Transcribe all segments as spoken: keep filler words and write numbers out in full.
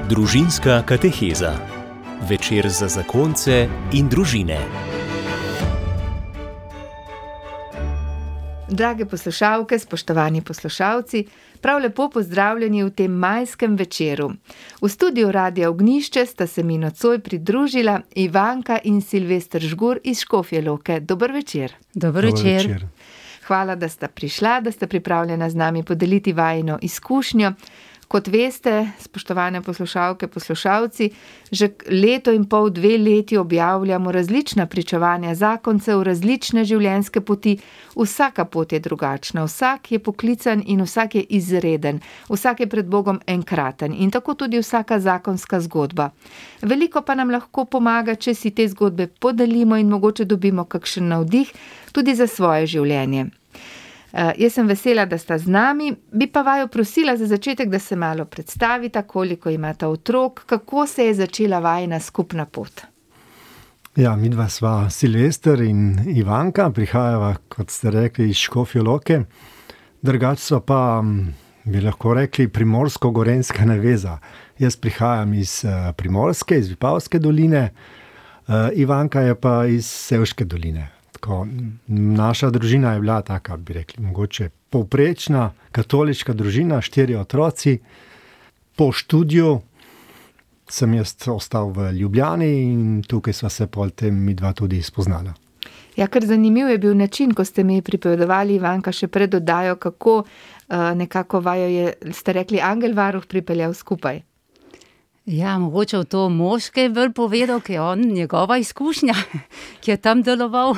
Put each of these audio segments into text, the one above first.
Družinska kateheza. Večer za zakonce in družine. Drage poslušalke, spoštovani poslušalci, prav lepo pozdravljeni v tem majskem večeru. V studiu Radia Ognjišče sta se mi nocoj pridružila Ivanka in Silvester Žgur iz Škofje Loke. Dober večer. Dober večer. Dober večer. Hvala, da sta prišla, da sta pripravljena z nami podeliti vajino izkušnjo. Kot veste, spoštovane poslušalke, poslušalci, že leto in pol, dve leti objavljamo različna pričevanja zakoncev, različne življenjske poti. Vsaka pot je drugačna, vsak je poklican in vsak je izreden, vsak je pred Bogom enkraten in tako tudi vsaka zakonska zgodba. Veliko pa nam lahko pomaga, če si te zgodbe podelimo in mogoče dobimo kakšen navdih tudi za svoje življenje. Uh, jaz sem vesela, da sta z nami, bi pa vaju prosila za začetek, da se malo predstavita, koliko imata otrok, kako se je začela vajina skupna pot. Ja, midva sva Silvester in Ivanka, prihajava, kot ste rekli, iz Škofje Loke, drugače so pa, bi lahko rekli, primorsko-gorenjska naveza. Jaz prihajam iz uh, Primorske, iz Vipavske doline, uh, Ivanka je pa iz Sevške doline. Tako, naša družina je bila taka, bi rekli, mogoče povprečna katoliška družina, štiri otroci. Po študiju sem jaz ostal v Ljubljani in tukaj sva se pol tem midva tudi spoznala. Ja, kar zanimiv je bil način, ko ste mi pripovedovali, Ivanka, še pred oddajo, kako uh, nekako vaju je, ste rekli, angel varuh pripeljal skupaj. Ja, mogoče v to moške je bolj povedal, ki je on, njegova izkušnja, ki je tam deloval.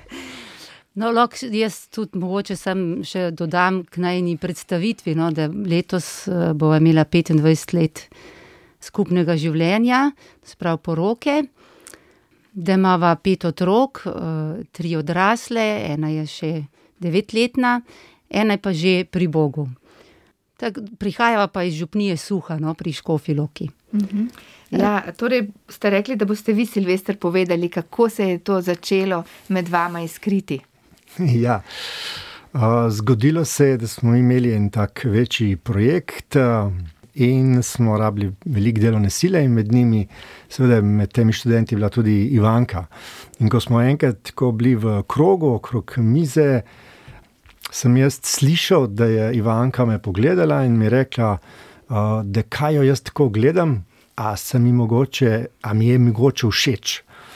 No, lahko jaz tudi mogoče sem še dodam k najni predstavitvi, no, da letos bova imela petindvajset let skupnega življenja, sprav poroke, da imava pet otrok, tri odrasle, ena je še devetletna, ena je pa že pri Bogu. Tak, prihajava pa iz župnije Suha, no, pri Škofji Loki. Uh-huh. Ja, torej ste rekli, da boste vi, Silvester, povedali, kako se je to začelo med vama iskriti. Ja, uh, zgodilo se je, da smo imeli en tak večji projekt uh, in smo rabili veliko delovne sile in med njimi, seveda med temi študenti bila tudi Ivanka. In ko smo enkrat tako bili v krogu, okrog mize, sem jaz slišal, da je Ivanka me pogledala in mi rekla, uh, da kaj jo jaz tako gledam, a, sem mi mogoče, a mi je mogoče všeč.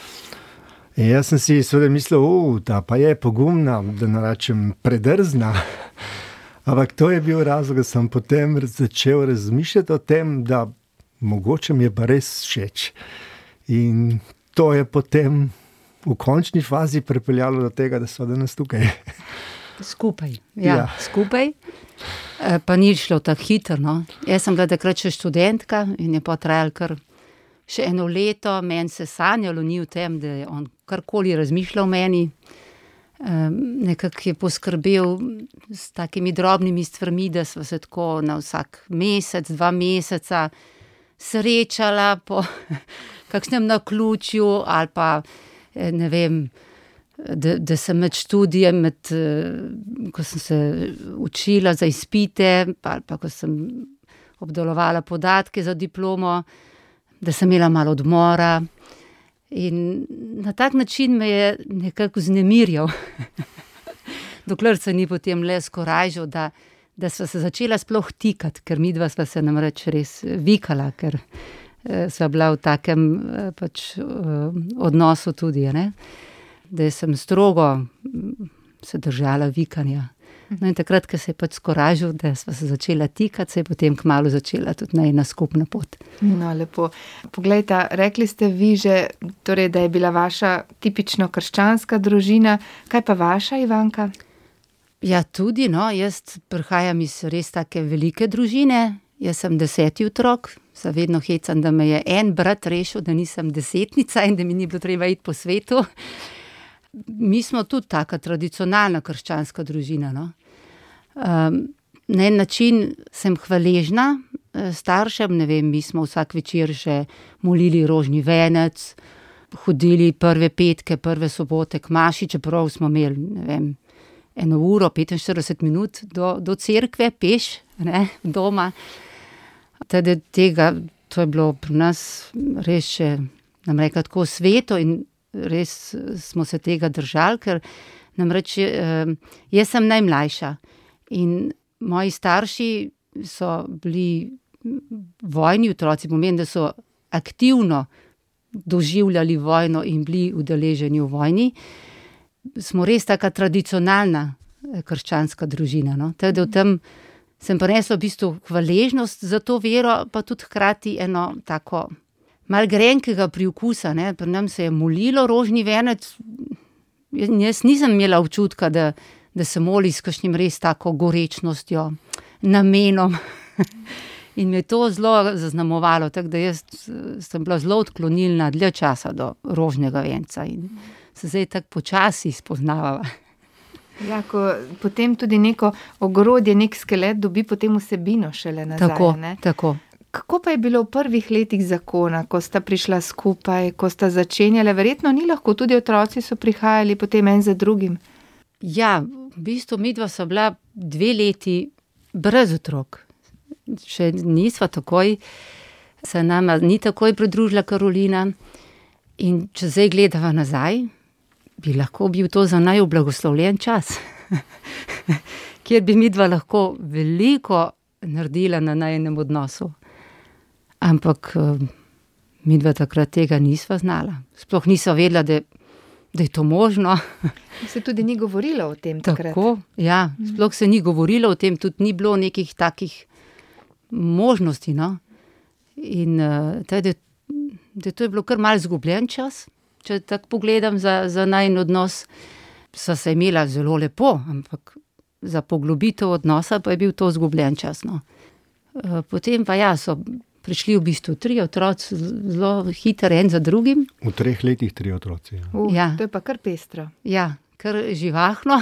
In jaz sem si seveda mislil, uh, da pa je pogumna, da ne rečem predrzna. Ampak to je bil razlog, da sem potem začel razmišljati o tem, da mogoče mi je pa res všeč. In to je potem v končni fazi pripeljalo do tega, da so danes tukaj. Skupaj, ja, ja. skupaj, e, pa ni šlo tako hitro, no. Jaz sem bila takrat še študentka in je pa trajalo kar še eno leto, meni se sanjalo ni v tem, da je on karkoli razmišljal o meni, e, nekako je poskrbel s takimi drobnimi stvarmi, da sva se tako na vsak mesec, dva meseca srečala po kakšnem naključju ali pa, ne vem, Da, da sem med študijem, med, ko sem se učila za izpite, pa, pa ko sem obdelovala podatke za diplomo, da sem imela malo odmora. In na tak način me je nekako vznemirjal. Dokler se ni potem le skorajžal, da, da sva se začela sploh tikati, ker midva sva se namreč res vikala, ker eh, sva bila v takem eh, pač, eh, odnosu tudi, ne? Da sem strogo se držala vikanja. No in takrat, ko se je pač skoražil, da sva se začela tikati, se je potem kmalu začela tudi najina skupna pot. No, lepo. Poglejta, rekli ste vi že, torej, da je bila vaša tipično krščanska družina. Kaj pa vaša, Ivanka? Ja, tudi, no, jaz prihajam iz res take velike družine. Jaz sem deseti otrok, se vedno hecam, da me je en brat rešil, da nisem desetnica in da mi ni bilo treba iti po svetu. Mi smo tudi taka tradicionalna krščanska družina, no. Um, na en način sem hvaležna staršem, ne vem, mi smo vsak večer še molili rožni venec, hodili prve petke, prve sobote k maši, čeprav smo imeli, ne vem, eno uro, petinštirideset minut do, do cerkve, peš, ne, doma. Teda tega to je bilo pri nas res še, nam reka, tako sveto in res smo se tega držali, ker namreč jaz sem najmlajša in moji starši so bili vojni otroci, pomeni, da so aktivno doživljali vojno in bili udeleženi v vojni. Smo res taka tradicionalna krščanska družina, no. Tako da v tem sem prinesla v bistvu hvaležnost za to vero, pa tudi hkrati eno tako malo grenkega priokusa, ne. Pri nam se je molilo rožni venec, jaz nisem imela občutka, da, da se moli s kakšnim res tako gorečnostjo, namenom. In me je to zelo zaznamovalo, tako da jaz sem bila zelo odklonilna dlje časa do rožnega venca in se zdaj tako počasi spoznavava. Ja, ko potem tudi neko ogrodje, nek skelet dobi potem vsebino šele nazaj, tako, ne? Tako. Kako pa je bilo v prvih letih zakona, ko sta prišla skupaj, ko sta začenjala? Verjetno ni lahko, tudi otroci so prihajali potem en za drugim. Ja, v bistvu midva so bila dve leti brez otrok. Še nisva takoj, se nama ni takoj pridružila Karolina in če zdaj gledava nazaj, bi lahko bil to za naju blagoslovljen čas, kjer bi midva lahko veliko naredila na najinem odnosu. Ampak midva takrat tega nisva znala. Sploh nisva vedela, da, da je to možno. Se tudi ni govorilo o tem takrat. Tako, ja, sploh se ni govorilo o tem, tudi ni bilo nekih takih možnosti, no. In teda, da to je bilo kar malo zgubljen čas, če tako pogledam za, za najin odnos. Sva se imela zelo lepo, ampak za poglobitev odnosa pa je bil to zgubljen čas, no. Potem pa ja, so prišli v bistvu tri otroci, zelo hitro en za drugim. V treh letih tri otroci. Ja. Uh, ja. To je pa kar pestro. Ja, kar živahno.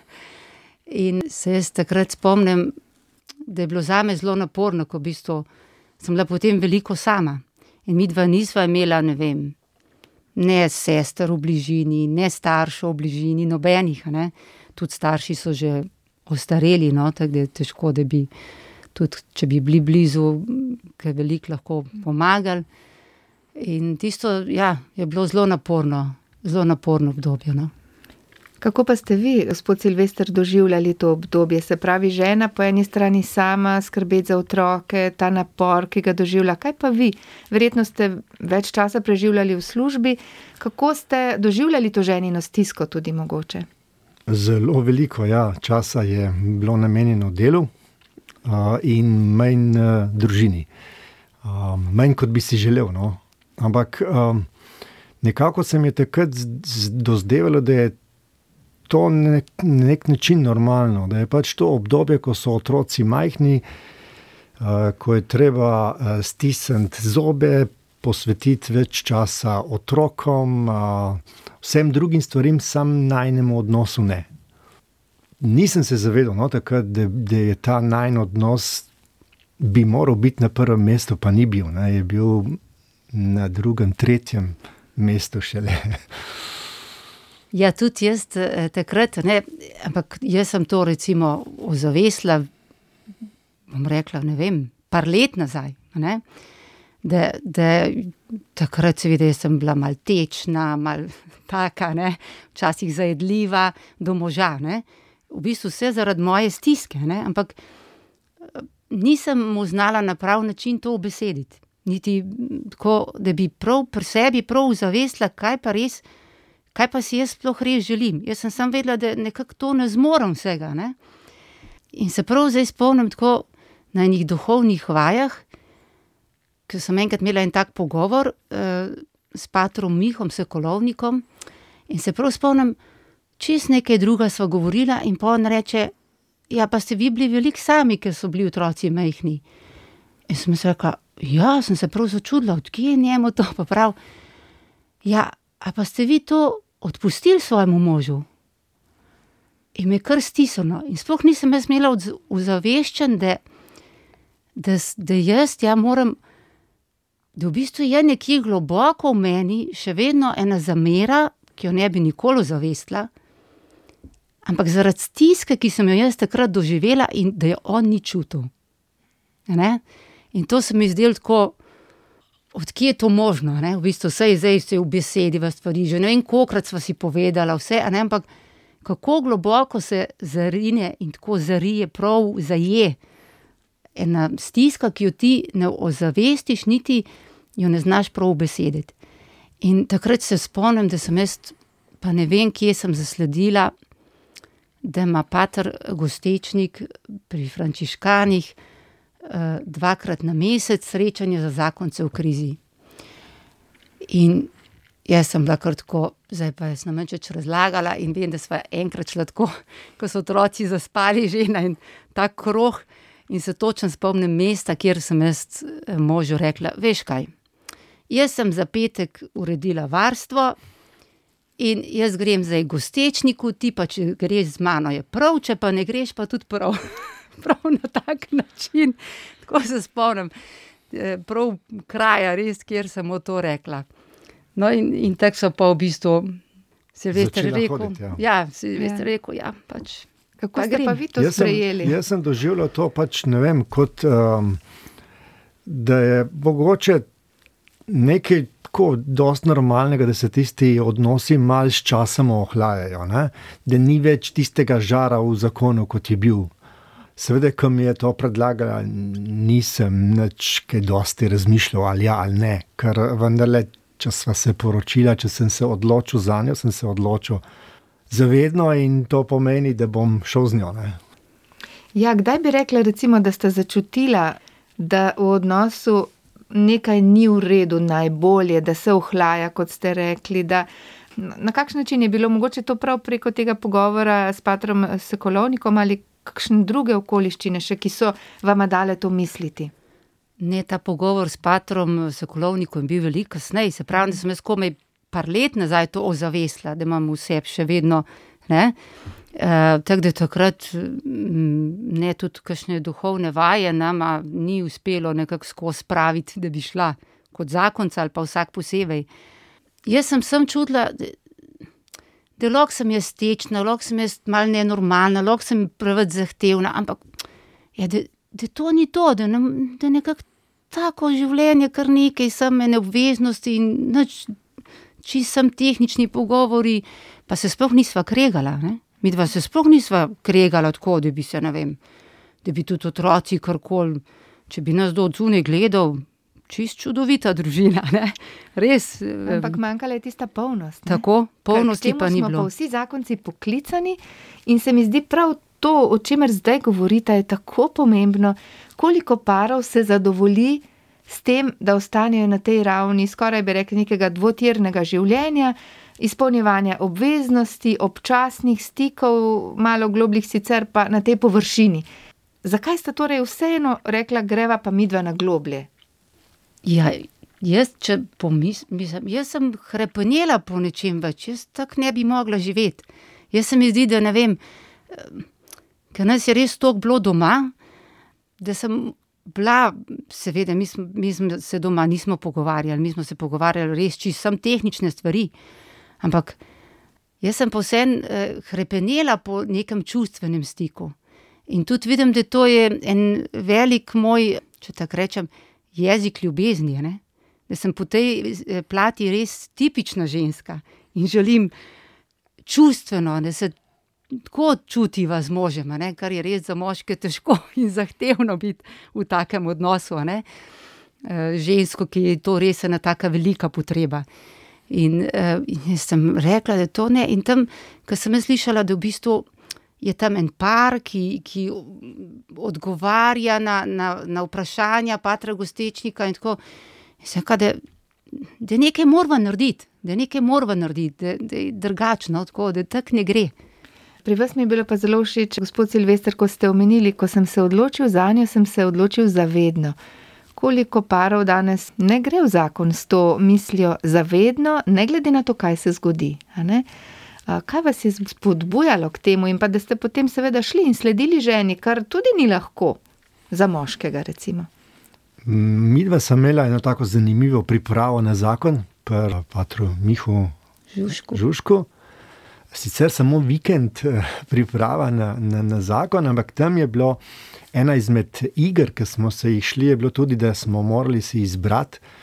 In se jaz takrat spomnim, da je bilo zame zelo naporno, ko v bistvu sem bila potem veliko sama. In midva nisva imela, ne vem, ne sester v bližini, ne staršev v bližini, nobenih, ne. Tudi starši so že ostareli, no, tako da je težko, da bi tudi, če bi bili blizu, kaj veliko lahko pomagali. In tisto, ja, je bilo zelo naporno, zelo naporno obdobje, no. Kako pa ste vi, gospod Silvester, doživljali to obdobje? Se pravi, žena po eni strani sama, skrbeti za otroke, ta napor, ki ga doživlja. Kaj pa vi? Verjetno ste več časa preživljali v službi. Kako ste doživljali to ženino stisko tudi mogoče? Zelo veliko, ja. Časa je bilo namenjeno delu uh, in manj uh, družini. Uh, manj, kot bi si želel, no. Ampak um, nekako se mi je takrat dozdevalo, da je to na nek, nek način normalno, da je pač to obdobje, ko so otroci majhni, uh, ko je treba uh, stisniti zobe, posvetiti več časa otrokom, uh, vsem drugim stvarim, sam najnemu odnosu ne. Nisem se zavedal, no, takrat, da, da je ta najin odnos bi moral biti na prvem mestu, pa ni bil, ne, je bil na drugem, tretjem mestu šele. Ja, tudi jaz takrat, ne, ampak jaz sem to recimo ozavestila, bom rekla, ne vem, par let nazaj, ne, da, da takrat seveda jaz sem bila mal tečna, mal taka, ne, včasih zajedljiva do moža, ne, v bistvu vse zaradi moje stiske, ne, ampak nisem mu znala na prav način to ubesediti, niti tako, da bi prav pri sebi prav ozavestila, kaj pa res, kaj pa si jaz sploh res želim. Jaz sem sam vedela, da nekako to ne zmorem vsega, ne. In se prav zdaj spomnim tako na enih duhovnih vajah, ker sem enkrat imela en tak pogovor uh, s patrom Mihom Sokolovnikom in se prav spomnim, čist nekaj druga sva govorila in pa on reče, ja, pa ste vi bili veliko sami, ker so bili otroci majhni. In sem se rekla, ja, sem se prav začudila, odkje je njemu to, pa prav, ja, a pa ste vi to odpustili svojemu možu? In me kar stisnilo. In sploh nisem jaz imela ozaveščen, da, da, da jaz ja moram, da v bistvu je nekje globoko v meni še vedno ena zamera, ki jo ne bi nikoli ozavestila, ampak zaradi stiske, ki sem jo jaz takrat doživela in da jo on ni čutil. Ne? In to se mi zdelo tako, odkje je to možno, ne? V bistvu vse je zdaj vse v besedi, v stvari, že ne vem, kolikrat sva si povedala vse, a ne, ampak kako globoko se zarine in tako zarije, prav zaje ena stiska, ki jo ti ne ozavestiš, niti jo ne znaš prav besediti. In takrat se spomnim, da sem jaz, pa ne vem, kje sem zasledila, da ima pater Gostečnik pri frančiškanih uh, dvakrat na mesec srečanje za zakonce v krizi. In jaz sem bila kar tako, zdaj pa jaz nam več razlagala in vem, da sva enkrat šla tako, ko so otroci zaspali že na en tak krog in se točno spomnim mesta, kjer sem jaz možu rekla, veš kaj, jaz sem za petek uredila varstvo in jaz grem zdaj Gostečniku, ti pa če greš z mano je prav, če pa ne greš pa tudi prav. Prav na tak način, tako se spomnim, prav kraja res, kjer sem mu to rekla. No in, in tako so pa v bistvu Silvester rekel, hoditi, ja. Ja, Silvester ja. rekel, ja, pač. Kako pa ste grem. Pa vi to jaz sprejeli? Sem, jaz sem doživljal to pač, ne vem, kot um, da je mogoče nekaj tako dosti normalnega, da se tisti odnosi malo s časom ohlajajo, ne? Da ni več tistega žara v zakonu, kot je bil. Seveda, ko mi je to predlagala, nisem nič kaj dosti razmišljal, ali ja, ali ne, ker vendarle, če sva se poročila, če sem se odločil za njo, sem se odločil zavedno in to pomeni, da bom šel z njo, ne. Ja, kdaj bi rekla, recimo, da ste začutila, da v odnosu nekaj ni v redu najbolje, da se ohlaja, kot ste rekli, da na kakšen način je bilo mogoče to prav preko tega pogovora s patrom Sokolovnikom ali kakšne druge okoliščine še, ki so vama dale to misliti? Ne, ta pogovor s patrom Sokolovnikom je bil veliko kasneje, se pravi, da sem jaz komaj par let nazaj to ozavestila, da imam v sebi še vedno, ne, e, tako da takrat ne, tudi kakšne duhovne vaje nama ni uspelo nekako skozi spraviti, da bi šla kot zakonca ali pa vsak posebej. Jaz sem sem čutila, da, da lahko sem jaz tečna, lahko sem jaz malo nenormalna, lahko sem preveč zahtevna, ampak ja, da, da to ni to, da, ne, da nekako tako življenje, kar nekaj sem ene obveznosti in nič, či sem tehnični pogovori, pa se sploh nisva kregala, ne? Mi dva se sploh nisva kregala tako, da bi se, ne vem, da bi tudi otroci karkoli, če bi nas do odzune gledal, čist čudovita družina, ne? Res. Ampak manjkala je tista polnost, ne? Tako, polnosti pa ni bilo. Ker k temu smo pa vsi zakonci poklicani in se mi zdi prav to, o čemer zdaj govorite, je tako pomembno, koliko parov se zadovolji s tem, da ostanejo na tej ravni, skoraj bi rekli nekega dvotirnega življenja, izpolnjevanja obveznosti, občasnih stikov, malo globlih sicer pa na tej površini. Zakaj sta torej vseeno rekla, greva pa midva na globlje? Ja, jaz, če pomislim, jaz sem hrepenela po nečem več, jaz tako ne bi mogla živeti. Jaz se mi zdi, da ne vem, ker nas je res toliko bilo doma, da sem bila, seveda, mi smo, mi smo se doma nismo pogovarjali, mi smo se pogovarjali res čisto sam tehnične stvari, ampak jaz sem povsem eh, hrepenela po nekem čustvenem stiku. In tudi vidim, da to je en velik moj, če tako rečem, jezik ljubezni, ne? Da sem po tej plati res tipična ženska in želim čustveno, da se tako čutiva z možem, ne? Kar je res za moške težko in zahtevno biti v takem odnosu, ne? E, žensko, ki je to res ena taka velika potreba. In, e, in jaz sem rekla, da to ne, in tam, ko sem jaz slišala, da v bistvu je tam en par, ki, ki odgovarja na, na, na vprašanja patra Gostečnika in tako, sem rekla, da, da nekaj morava narediti, da nekaj morava narediti, da, da je drugačno, tako, da tak ne gre. Pri vas mi je bilo pa zelo všeč, gospod Silvester, ko ste omenili, ko sem se odločil za njo, sem se odločil zavedno. Koliko parov danes ne gre v zakon s to mislijo zavedno, ne glede na to, kaj se zgodi, a ne? A kaj vas je spodbujalo k temu in pa da ste potem seveda šli in sledili ženi, kar tudi ni lahko za moškega, recimo? Midva sem imela eno tako zanimivo pripravo na zakon, pri patru Mihu Žužku. Žužku. Sicer samo vikend priprava na, na, na zakon, ampak tam je bilo ena izmed iger, ki smo se jih šli, je bilo tudi, da smo morali si izbrati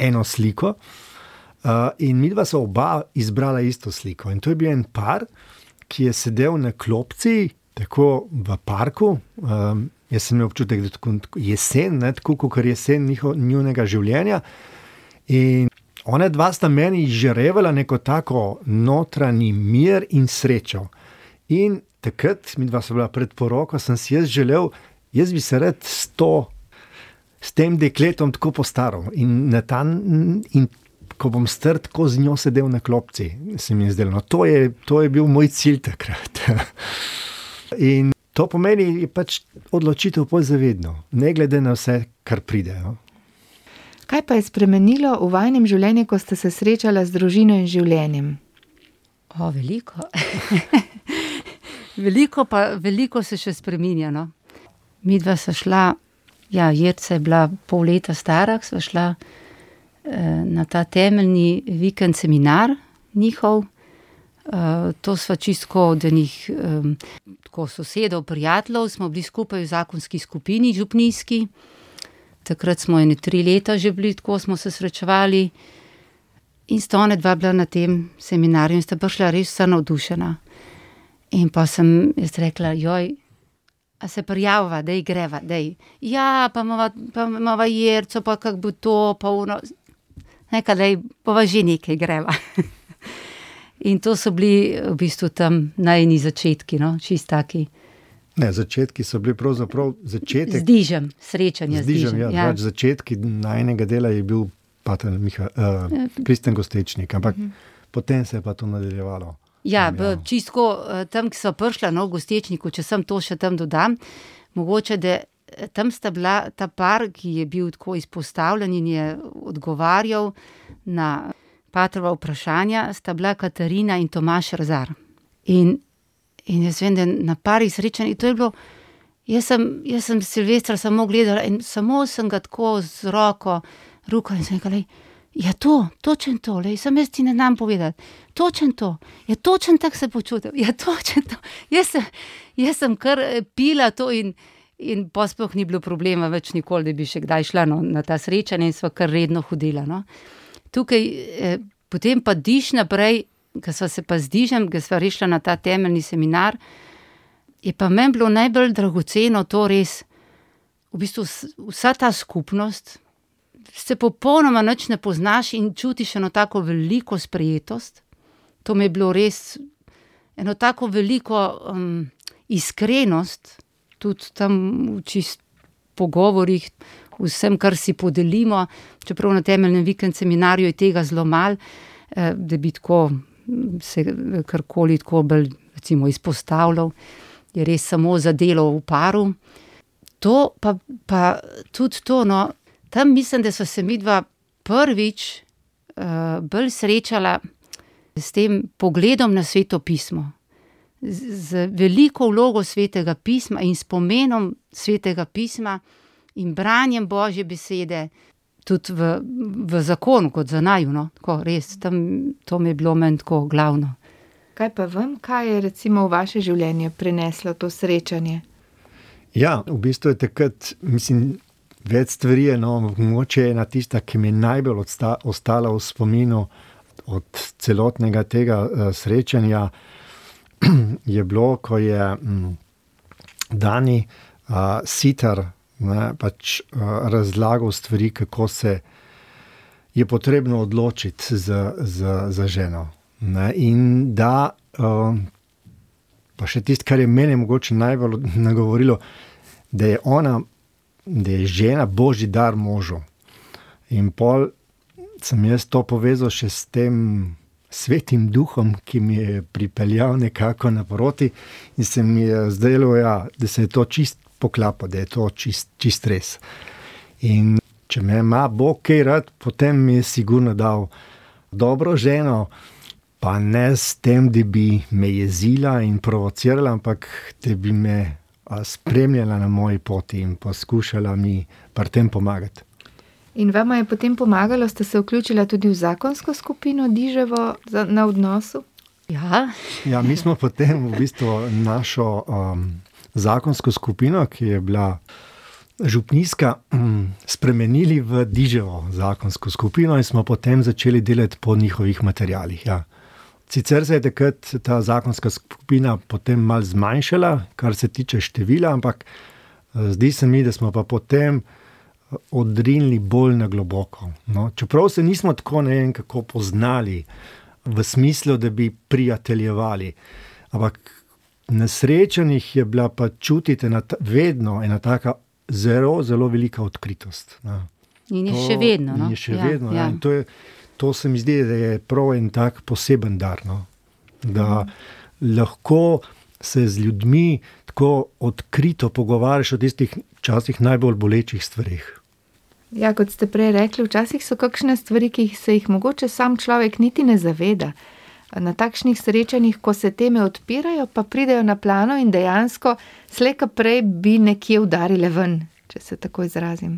eno sliko uh, in midva so oba izbrala isto sliko. In to je bil en par, ki je sedel na klopci, tako v parku. Um, jaz sem imel občutek, da je tako jesen, ne, tako kot jesen njiho, njunega življenja. In ona dva sta meni žarevala neko tako notranji mir in srečo. In takrat, midva so bila pred poroko, sem si jaz želel, jaz bi se rad s to, s tem dekletom tako postaral. In, na ta, in ko bom star, tako z njo sedel na klopci, se mi je zdelo. No, to je, to je bil moj cilj takrat. In to pomeni je pač odločitev pol zavedno, ne glede na vse, kar pride. No. Kaj pa je spremenilo v vajinem življenju, ko ste se srečala z družino in življenjem? O, veliko. veliko, pa, veliko se še spreminja. No. Midva sva šla, ja, Jerca je bila pol leta stara, sva šla eh, na ta temeljni vikend seminar njihov. Uh, to sva čistko od enih um, tako sosedov, prijateljev, smo bili skupaj v zakonski skupini župnijski. Takrat smo ene tri leta že bili, tako smo se srečevali. In sta one dva bila na tem seminarju in sta prišla res vsa navdušena. In pa sem jaz rekla, joj, a se prijavava, dej greva, dej. Ja, pa imava, pa imava Jerco, pa kak bo to, pa ono. Nekaj, dej, bova že nekaj greva. In to so bili v bistvu tam najni začetki, no, čist taki. Ne, začetki so bili pravzaprav začetek. Z Dižem, srečanja z Dižem. Ja, ja. Pač začetki najnega dela je bil pater Miha, uh, Kristjan Gostečnik, ampak uh-huh. potem se je pa to nadaljevalo. Ja, ja. Čistko tam, ki so prišla, no, v Gostečniku, če sem to še tam dodam, mogoče, da tam sta bila ta par, ki je bil tako izpostavljen in je odgovarjal na patrova vprašanja, sta bila Katarina in Tomaž Razar. In, in jaz vem, da na parih srečanjih, to je bilo, jaz sem, jaz sem Silvestra samo gledala in samo sem ga tako z roko, ruko in sem rekla, ja to, točen to, lej, sem jaz ti ne znam povedati, točen to, ja točen tak se počutil, ja točen to, jaz sem, jaz sem kar pila to in, in posploh ni bilo problema več nikoli, da bi še kdaj šla no, na ta srečanje in sva kar redno hodila, no. Tukaj, eh, potem pa Diž naprej, ko sva se pa z Dižem, ko sva rešla na ta temeljni seminar, je pa meni bilo najbolj dragoceno to res, v bistvu vsa ta skupnost, se popolnoma nič ne poznaš in čutiš eno tako veliko sprejetost. To mi je bilo res eno tako veliko um, iskrenost, tudi tam v čist pogovorih, vsem, kar si podelimo, čeprav na temeljnem vikend seminarju je tega zelo malo, da bi tako se karkoli tako bolj recimo izpostavljal, je res samo za delo v paru. To pa, pa tudi to, no, tam mislim, da so se midva prvič uh, bolj srečala s tem pogledom na Sveto pismo, z, z veliko vlogo Svetega pisma in spomenom Svetega pisma, in branjem Božje besede, tudi v, v zakonu, kot za naju, no, tako res, tam, to mi je bilo meni tako glavno. Kaj pa vam, kaj je recimo v vaše življenje prineslo to srečanje? Ja, v bistvu je takrat, mislim, več stvari je, no, mogoče je ena tista, ki mi je najbolj odsta, ostala v spominu od celotnega tega uh, srečanja, je bilo, ko je um, Dani uh, Sitar Ne, pač uh, razlagal stvari, kako se je potrebno odločiti za, za, za ženo. Ne, in da, uh, pa še tisto, kar je mene mogoče najbolj nagovorilo, da je ona, da je žena Božji dar možu. In pol sem jaz to povezal še s tem svetim duhom, ki mi je pripeljal nekako naproti in se mi je zdelo, ja, da se je to čist poklapa, da je to čist, čist res. In če me ima Bog kaj rad, potem mi je sigurno dal dobro ženo, pa ne s tem, da bi me jezila in provocirala, ampak da bi me spremljala na moji poti in poskušala mi pri tem pomagati. In vama je potem pomagalo, ste se vključila tudi v zakonsko skupino Diževo na odnosu? Ja. Ja, mi smo potem v bistvu našo um, zakonsko skupino, ki je bila župnijska spremenili v Diževo zakonsko skupino in smo potem začeli delati po njihovih materialih. Ja. Sicer se je takrat ta zakonska skupina potem malo zmanjšala, kar se tiče števila, ampak zdi se mi, da smo pa potem odrinili bolj na globoko. No, čeprav se nismo tako ne vem kako poznali v smislu, da bi prijateljevali, ampak na srečanjih je bila pa čutiti ena, vedno ena taka zelo, zelo velika odkritost. No. In je to, še vedno. No? In je še ja, vedno. Ja. In to, je, to se mi zdi, da je prav en tak poseben dar. No? Da mm. lahko se z ljudmi tako odkrito pogovarjaš o tistih včasih najbolj bolečih stvarih. Ja, kot ste prej rekli, včasih so kakšne stvari, ki se jih mogoče sam človek niti ne zaveda. Na takšnih srečanjih, ko se teme odpirajo, pa pridejo na plano in dejansko slejka prej bi nekje udarile ven, če se tako izrazim.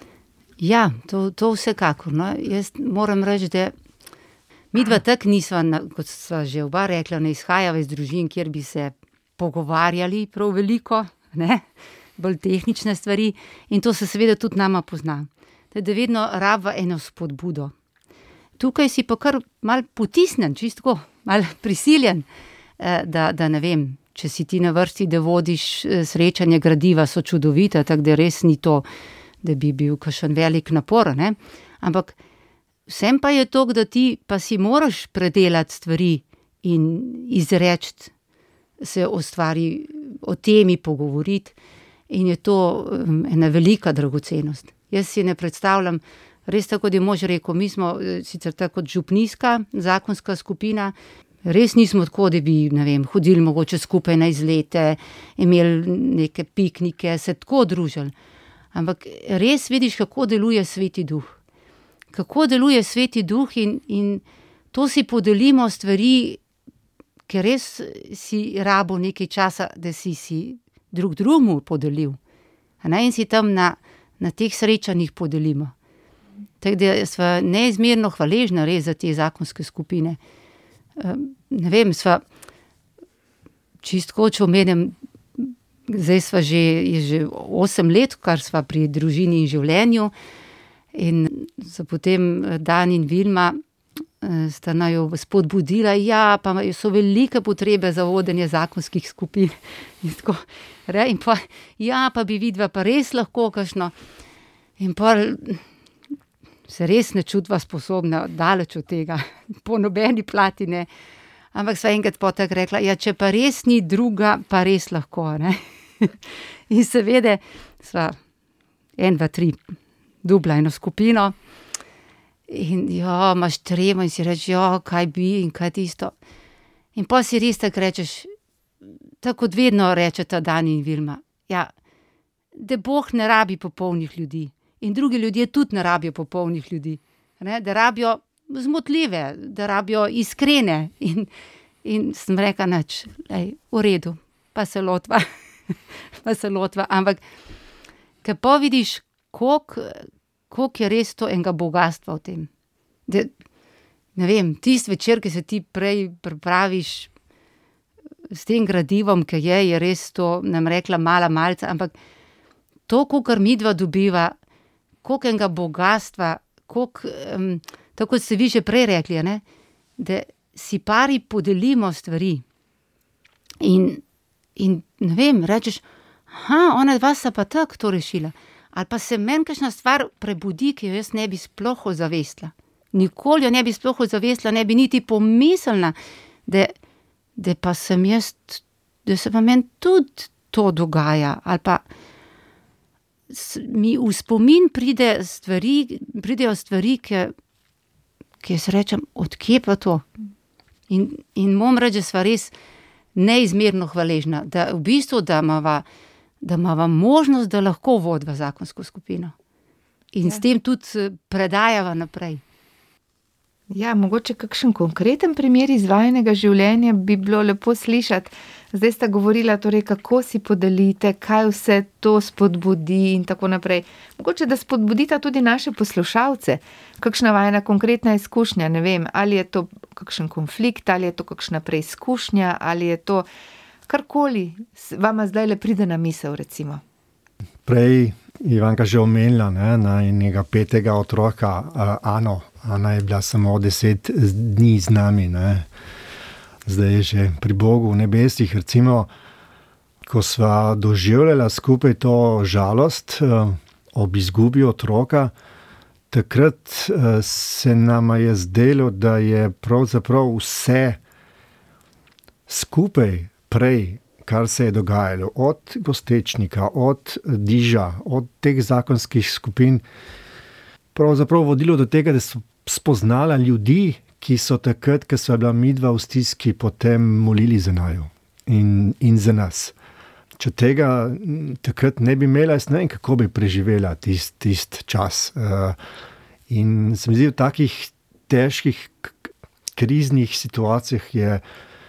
Ja, to, to vsekakor. No. Jaz moram reči, da mi dva tak nisva, kot sva že oba rekla, ne izhajava iz družin, kjer bi se pogovarjali prav veliko, ne, bolj tehnične stvari in to se seveda tudi nama pozna. Da vedno rabva eno spodbudo. Tukaj si pa kar mal potisnen, čistko, mal prisiljen, da, da ne vem, če si ti na vrsti, da vodiš srečanje gradiva, so čudovita, tako da res ni to, da bi bil kakšen velik napor, ne? Ampak vsem pa je to, da ti pa si moraš predelati stvari in izreči se o stvari, o temi pogovoriti in je to ena velika dragocenost. Jaz si ne predstavljam, res tako, da je mož rekel, mi smo sicer tako kot župnijska zakonska skupina, res nismo tako, da bi, ne vem, hodili mogoče skupaj na izlete, imeli neke piknike, se tako družili. Ampak res vidiš, kako deluje Sveti Duh. Kako deluje Sveti Duh in, in to si podelimo stvari, ker res si rabo nekaj časa, da si si drug drugemu podelil. A ne, in si tam na, na teh srečanjih podelimo. Tako da sva neizmerno hvaležna res za te zakonske skupine. Ne vem, sva čistko, če omenim, zdaj sva že, je že osem let, kar sva pri družini in življenju in so potem Dan in Vilma sta naju spodbudila, ja, pa so velike potrebe za vodenje zakonskih skupin. In tako, in pa, ja, pa bi vidva pa res lahko kakšno. In pa se res ne čutva sposobna, daleč od tega, po nobeni plati ne. Ampak sva enkrat potem rekla, ja, če pa res ni druga, pa res lahko, ne. In seveda sva en, dva, tri, dubla eno skupino in ja, imaš tremo in si reči, ja, kaj bi in kaj tisto. In pa si res tako rečeš, tako kot vedno rečeta Dan in Vilma, ja, da Bog ne rabi popolnih ljudi. In drugi ljudje tudi ne rabijo popolnih ljudi, ne? Da rabijo zmotljive, da rabijo iskrene. In, in sem rekla, nič, lej, v redu, pa se lotva, pa se lotva. Ampak, ko pa vidiš, koliko, koliko je res to enega bogatstva v tem. Da, ne vem, tist večer, ki se ti prej pripraviš s tem gradivom, ki je, je res to, nam rekla, mala malca, ampak to, kolikor midva dobiva, koliko enega bogatstva, koliko, um, tako kot ste vi že prej rekli, ne, da si pari podelimo stvari in, in ne vem, rečeš, ha, ona dva sta pa tako to rešila, ali pa se meni kakšna stvar prebudi, ki jo jaz ne bi sploh ozavestila. Nikoli jo ne bi sploh ozavestila, ne bi niti pomislila, da, da pa sem jaz, da se pa meni tudi to dogaja, ali pa mi v spomin pride stvari, pridejo stvari, ki, ki jaz rečem, odkje pa to? In, in moram reči, da sva res neizmerno hvaležna, da v bistvu, da imava, da imava možnost, da lahko vodva zakonsko skupino. In ja. S tem tudi predajava naprej. Ja, mogoče kakšen konkreten primer izvajanega življenja bi bilo lepo slišati. Zdaj sta govorila, torej, kako si podelite, kaj vse to spodbudi in tako naprej. Mogoče, da spodbudita tudi naše poslušalce. Kakšna vajna konkretna izkušnja, ne vem, ali je to kakšen konflikt, ali je to kakšna preizkušnja, ali je to karkoli, vama zdaj le pride na misel, recimo. Prej Ivanka že omenila, ne, na enega petega otroka, uh, Ano. Ana je bila samo deset dni z nami, ne. Zdaj je že pri Bogu v nebesih. Recimo, ko sva doživljala skupaj to žalost uh, ob izgubi otroka, takrat uh, se nama je zdelo, da je pravzaprav vse skupaj prej, kar se je dogajalo, od Gostečnika, od Diža, od teh zakonskih skupin, pravzaprav vodilo do tega, da so spoznala ljudi, ki so takrat, ko sva bila midva v stiski, potem molili za naju in, in za nas. Če tega takrat ne bi imela, jaz ne vem, kako bi preživela tist, tist čas. In se mi zdi, v takih težkih kriznih situacijah je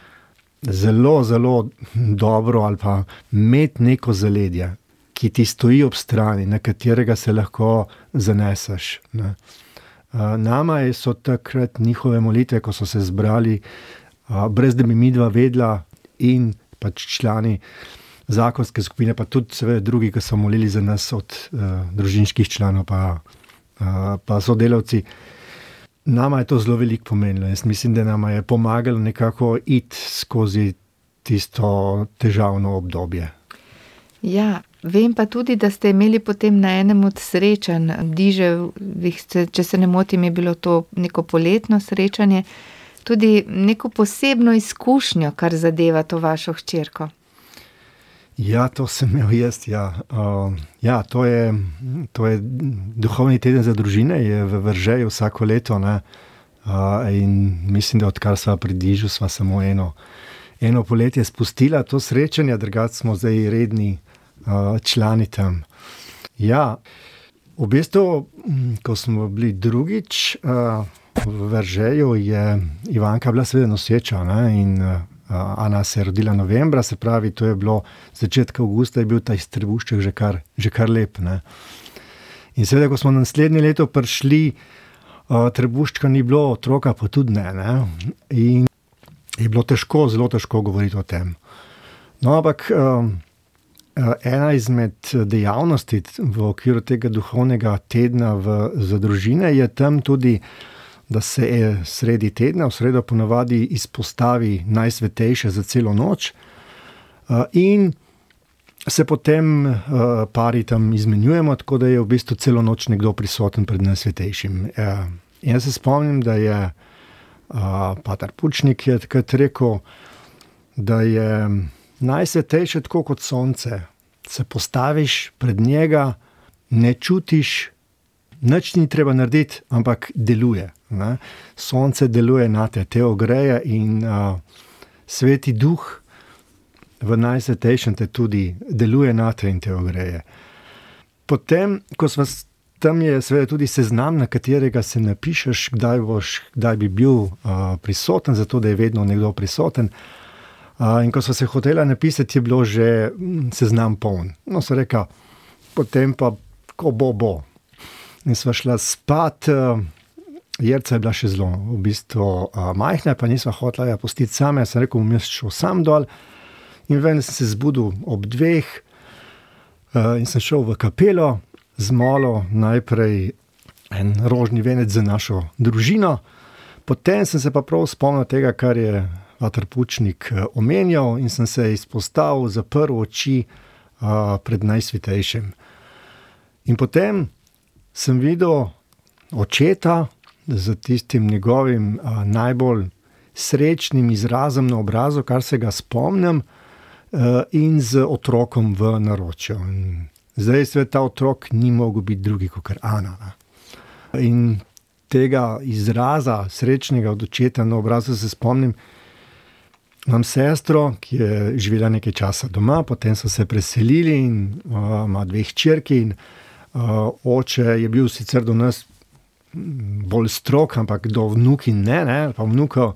zelo, zelo dobro ali pa imeti neko zaledje, ki ti stoji ob strani, na katerega se lahko zaneseš, ne. Nama so takrat njihove molitve, ko so se zbrali, brez da bi midva vedela, in pač člani zakonske skupine, pa tudi seveda drugi, ki so molili za nas od uh, družinskih članov pa, uh, pa sodelavci. Nama je to zelo veliko pomenilo. Jaz mislim, da nama je pomagalo nekako iti skozi tisto težavno obdobje. Ja, vem pa tudi, da ste imeli potem na enem od srečanj Diže, če se ne motim, je bilo to neko poletno srečanje, tudi neko posebno izkušnjo, kar zadeva to vašo hčerko. Ja, to sem imel jaz, ja. Uh, ja, to je, to je duhovni teden za družine, je v Veržeju vsako leto, ne. Uh, in mislim, da odkar sva pri Dižu, sva samo eno, eno poletje spustila to srečanje, drugače smo zdaj redni uh, člani tam. Ja, v bistvu, ko smo bili drugič uh, v Veržeju, je Ivanka bila seveda noseča, ne, in uh, Ana se je rodila novembra, se pravi, to je bilo začetka avgusta, je bil ta trebušček že kar, že kar lep, ne. In seveda, ko smo naslednje leto prišli, uh, trebuščka ni bilo, otroka pa tudi ne, ne. In je bilo težko, zelo težko govoriti o tem. No, ampak um, ena izmed dejavnosti v okviru tega duhovnega tedna v, za družine je tam tudi, da se je sredi tedna, v sredo ponavadi izpostavi najsvetejše za celo noč, uh, in se potem uh, pari tam izmenjujemo, tako da je v bistvu celo noč nekdo prisoten pred najsvetejšim. Uh, jaz se spomnim, da je uh, pater Pučnik je takrat rekel, da je najsvetejše tako kot sonce. Se postaviš pred njega, ne čutiš, nič ni treba narediti, ampak deluje. Ne? Sonce deluje na te, te ogreje in uh, Sveti Duh v najsvetejšem te tudi deluje na te in te ogreje. Potem, ko sva tam, je seveda tudi seznam, na katerega se napišeš, kdaj boš, kdaj bi bil uh, prisoten, zato da je vedno nekdo prisoten. Uh, in ko sva se hotela napisati, je bilo že seznam poln. No, so reka, potem pa, ko bo, bo. In sva šla spat, uh, Jerca je bila še zelo v bistvu uh, majhna, pa nisva hotela ja pustiti same, sem rekel, bom jaz šel sam dol. In ven sem se zbudil ob dveh uh, in sem šel v kapelo, zmolil najprej en rožni venec za našo družino, potem sem se pa prav spomnil tega, kar je pater Pučnik omenjal, in sem se izpostavil, zaprl oči uh, pred najsvetejšim. In potem sem videl očeta z tistim njegovim uh, najbolj srečnim izrazom na obrazu, kar se ga spomnim, uh, in z otrokom v naročju. In zdaj svet ta otrok ni mogel biti drugi kot Ana. Ne? In tega izraza srečnega od očeta na obrazu se spomnim. Imam sestro, ki je živela nekaj časa doma, potem so se preselili in uh, ima dve hčerki in uh, oče je bil sicer do nas bolj strog, ampak do vnuki ne, ne, pa vnukov.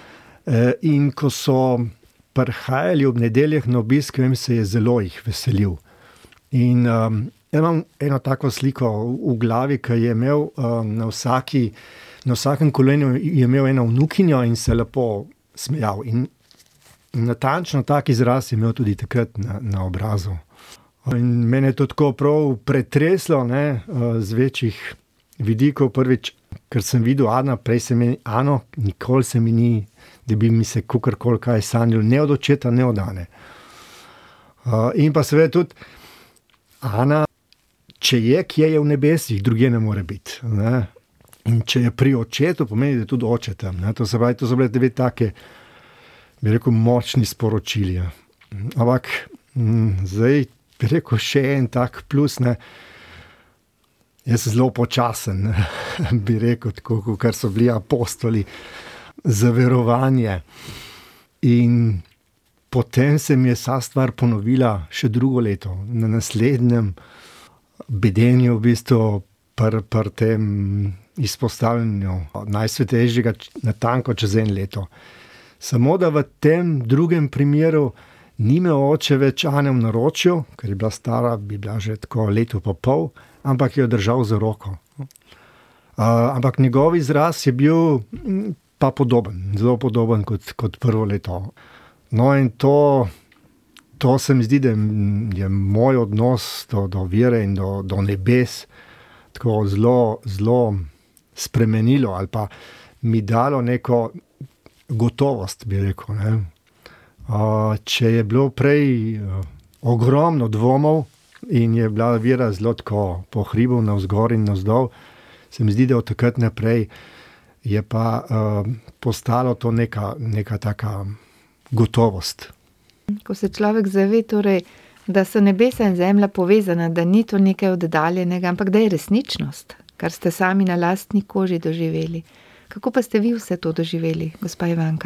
E, in ko so prihajali ob nedeljah na obisk, vem, se je zelo jih veselil. In um, imam eno tako sliko v glavi, ki je imel um, na, vsaki, na vsakem kolenu je imel eno vnukinjo in se lepo smejal. In natančno tak izraz je imel tudi takrat na, na obrazu. In mene je to tako prav pretreslo, ne, z večjih vidikov. Prvič, ker sem videl Ana, prej se mi, Ano, nikoli se mi ni, da bi mi se kakorkoli kaj sanjalo, ne od očeta, ne od Ane. In pa seveda tudi Ana, če je, kje je v nebesih, drugje ne more biti, ne. In če je pri očetu, pomeni, da je tudi oče tam, ne. To se pravi, to so bile dve take, bi rekel, močni sporočili. Ampak m, zdaj, bi rekel, še en tak plus, ne. Jaz sem zelo počasen, bi rekel, tako, kar so bili apostoli za verovanje. In potem se mi je vsa stvar ponovila še drugo leto, na naslednjem bedenju, v bistvu, pri pr tem izpostavljanju Najsvetejšega natanko čez en leto. Samo da v tem drugem primeru ni imel oče več Ane v naročju, ker je bila stara, bi bila že tako leto pa pol, ampak jo držal za roko. Uh, ampak njegov izraz je bil pa podoben, zelo podoben kot, kot prvo leto. No in to, to se mi zdi, da je moj odnos do, do vere in do, do nebes tako zelo, zelo spremenilo ali pa mi dalo neko gotovost, bi rekel, ne. Uh, če je bilo prej uh, ogromno dvomov in je bila vera zelo tako po hribu navzgor in navzdol, se mi zdi, da od takrat naprej je pa uh, postalo to neka, neka taka gotovost. Ko se človek zave, torej, da so nebesa in zemlja povezana, da ni to nekaj oddaljenega, ampak da je resničnost, kar ste sami na lastni koži doživeli. Kako pa ste vi vse to doživeli, gospa Ivanka?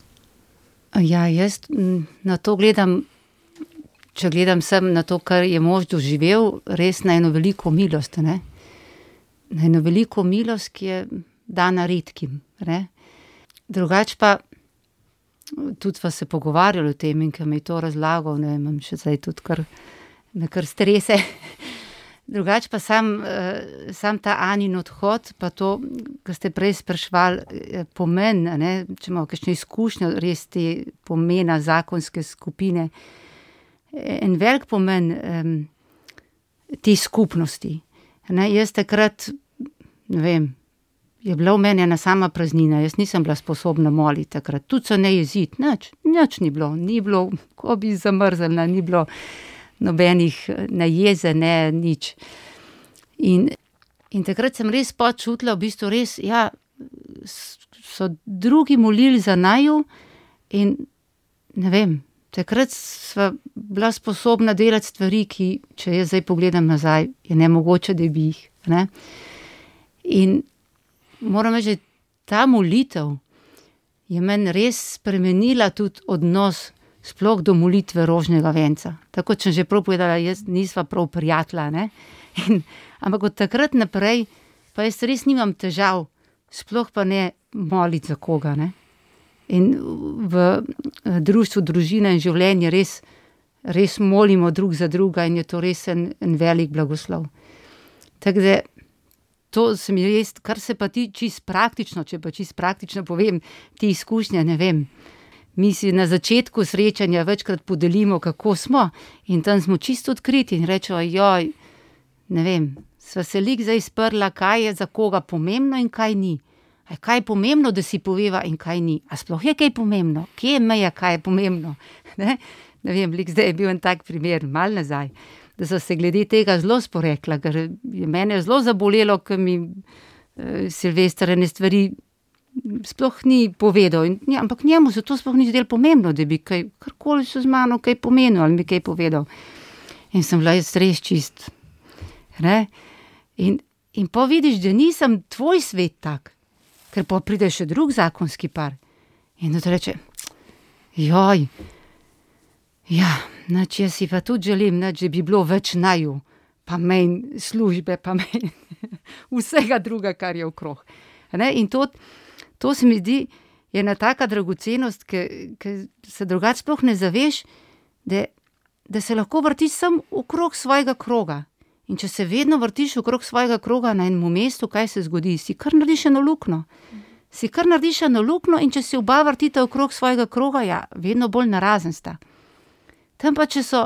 Ja, jaz na to gledam, če gledam sem na to, kar je mož doživel, res na eno veliko milost, ne? Na eno veliko milost, ki je dana redkim, ne? Drugač pa, tudi sva se pogovarjali o tem in ki mi je to razlagal, ne, imam še zdaj tudi kar, me kar strese. Drugač pa sam, sam ta Anin odhod, pa to, kar ste prej spraševali, pomen, ne, če imamo kakšne izkušnje, res te pomena zakonske skupine, en velik pomen um, te skupnosti. Ne, jaz takrat, ne vem, je bila v meni ena sama praznina, jaz nisem bila sposobna moliti takrat, tudi se ne jeziti, nič, nič ni bilo, ni bilo, ko bi zamrznila, ni bilo nobenih ne jeze, ne nič. In, in takrat sem res počutila, v bistvu res, ja, so drugi molili za naju in ne vem, takrat sva bila sposobna delati stvari, ki, če jaz zdaj pogledam nazaj, je nemogoče, da bi jih, ne. In moram reči, ta molitev je meni res spremenila tudi odnos sploh do molitve rožnega venca. Tako, če sem že prav povedala, jaz nisva prav prijatelja, ne. In, ampak od takrat naprej pa jaz res nimam težav, sploh pa ne moliti za koga, ne. In v društvu Družina in življenje res, res molimo drug za druga in je to res en, en velik blagoslov. Tako da to se mi res, kar se pa ti čisto praktično, če pa čisto praktično povem, ti izkušnje, ne vem. Mi si na začetku srečanja večkrat podelimo, kako smo, in tam smo čisto odkriti in rečemo, joj, ne vem, sva se lik zdaj sprla, kaj je za koga pomembno in kaj ni. A kaj je pomembno, da si poveva in kaj ni? A sploh je kaj pomembno? Kje je meja, kaj je pomembno? Ne, ne vem, lik zdaj je bil en tak primer, mal nazaj, da so se glede tega zelo sporekla, ker je mene zelo zabolelo, ker mi uh, Silvester ene stvari sploh ni povedal, in, ja, ampak njemu se to sploh ni zdelo pomembno, da bi kaj, karkoli so z mano kaj pomenil ali mi kaj povedal. In sem bila jaz res čist. Ne? In, in pa vidiš, da nisem tvoj svet tak, ker pa pride še drug zakonski par. In da reče, joj, ja, nač jaz si pa tudi želim, nač, da bi bilo več naju, pa menj službe, pa menj vsega druga, kar je okrog. Ne? In to, to se mi zdi, je ena taka dragocenost, ki se drugače sploh ne zaveš, da, da se lahko vrtiš sam okrog svojega kroga. In če se vedno vrtiš okrog svojega kroga na enem mestu, kaj se zgodi? Si kar narediš eno luknjo. Si kar narediš eno luknjo in če se oba vrtita okrog svojega kroga, ja, vedno bolj narazen sta. Tam pa, če so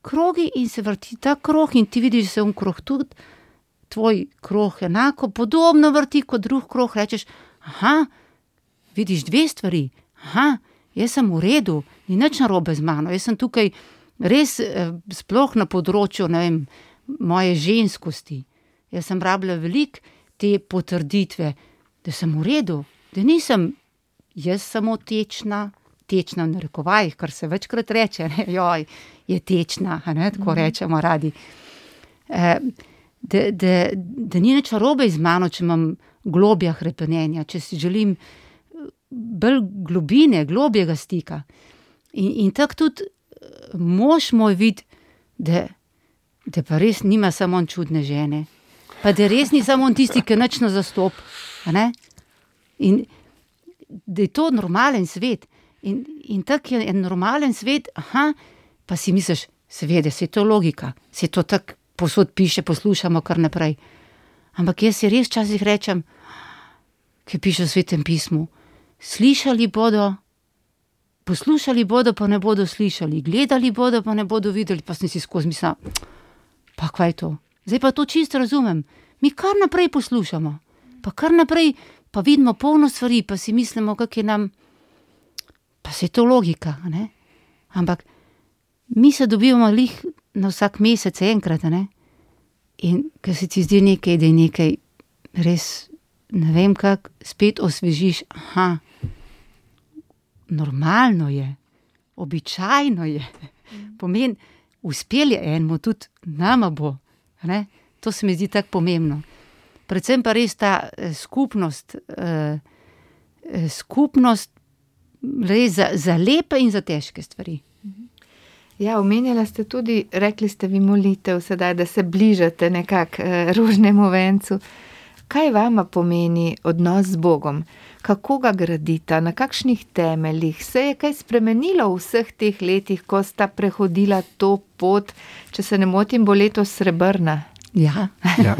krogi in se vrti ta krog in ti vidiš, da se on krog tudi, tvoj krog enako, podobno vrti kot drug krog, rečeš, aha, vidiš dve stvari, aha, jaz sem v redu, ni nič narobe z mano, jaz sem tukaj res eh, sploh na področju, ne vem, moje ženskosti. Jaz sem rabila veliko te potrditve, da sem v redu, da nisem jaz samo tečna, tečna v narekovajih, kar se večkrat reče, ne, joj, je tečna, ne, tako rečemo radi. E, da, da, da ni nič narobe z mano, če imam globja hrepenenja, če si želim bolj globine, globjega stika. In, in tako tudi mož moj vidi, da, da pa res nima samo on čudne žene, pa da res ni samo on tisti, ki nič ne zastop. Ne? In da je to normalen svet. In, in tako je en normalen svet, aha, pa si misliš, seveda, se je to logika, se to tako posod piše, poslušamo kar naprej. Ampak jaz si res časih rečem, ki piše v Svetem pismu, slišali bodo, poslušali bodo, pa ne bodo slišali, gledali bodo, pa ne bodo videli, pa sem si skozi mislila, pa kaj je to? Zdaj pa to čisto razumem. Mi kar naprej poslušamo, pa kar naprej, pa vidimo polno stvari, pa si mislimo, kak je nam, pa se je to logika, ne? Ampak mi se dobivamo lih na vsak mesec enkrat, ne? In ko se ti zdi nekaj, da je nekaj res, ne vem kak, spet osvežiš, aha, normalno je, običajno je, pomen, uspel je enemu, tudi nama bo, ne? To se mi zdi tako pomembno. Predvsem pa res ta eh, skupnost, eh, eh, skupnost res za, za lepe in za težke stvari. Ja, omenjala ste tudi, rekli ste vi molitev sedaj, da se bližate nekako eh, ružnemu vencu. Kaj vama pomeni odnos z Bogom? Kako ga gradita? Na kakšnih temeljih? Se je kaj spremenilo v vseh teh letih, ko sta prehodila to pot? Če se ne motim, bo letos srebrna. Ja. Ja.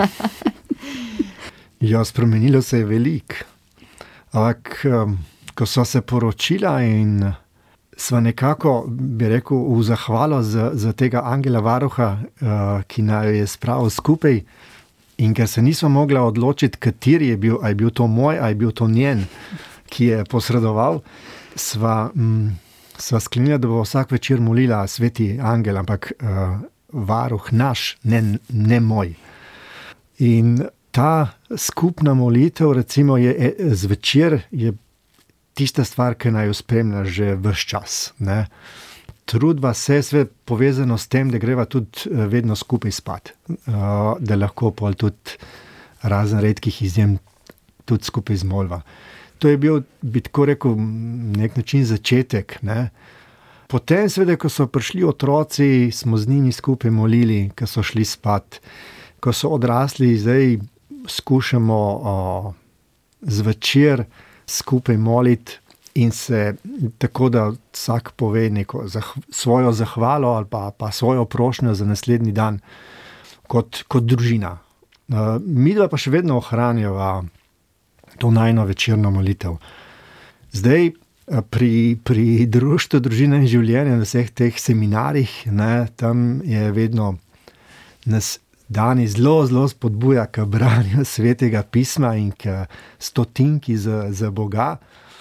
Ja, spremenilo se je veliko. Ampak, um, ko sva se poročila in sva nekako, bi rekel, v zahvalo za, za tega angela varuha, uh, ki naj je spravil skupaj, in ker se nisva mogla odločiti, kateri je bil, a je bil to moj, a je bil to njen, ki je posredoval, sva, mm, sva sklenila, da bo vsak večer molila sveti angel, ampak uh, varuh naš, ne, ne moj. In ta skupna molitev, recimo, je zvečer, je tista stvar, ki naj jo spremlja že ves čas. Ne? Trudva se, sve povezano s tem, da greva tudi vedno skupaj spat. Uh, da lahko pol tudi razen redkih izjem tudi skupaj zmolva. To je bil, bi tako rekel, nek način začetek. Ne? Potem, seveda, ko so prišli otroci, smo z njimi skupaj molili, ko so šli spat. Ko so odrasli, zdaj skušamo o, zvečer skupaj moliti in se tako, da vsak pove neko zah, svojo zahvalo ali pa, pa svojo prošnjo za naslednji dan kot, kot družina. Uh, midva pa še vedno ohranjava to najno večerno molitev. Zdaj, pri, pri društvu Družina in življenje, na vseh teh seminarjih, ne, tam je vedno nas Dani zelo, zelo spodbuja k branju svetega pisma in k stotinki za, za Boga.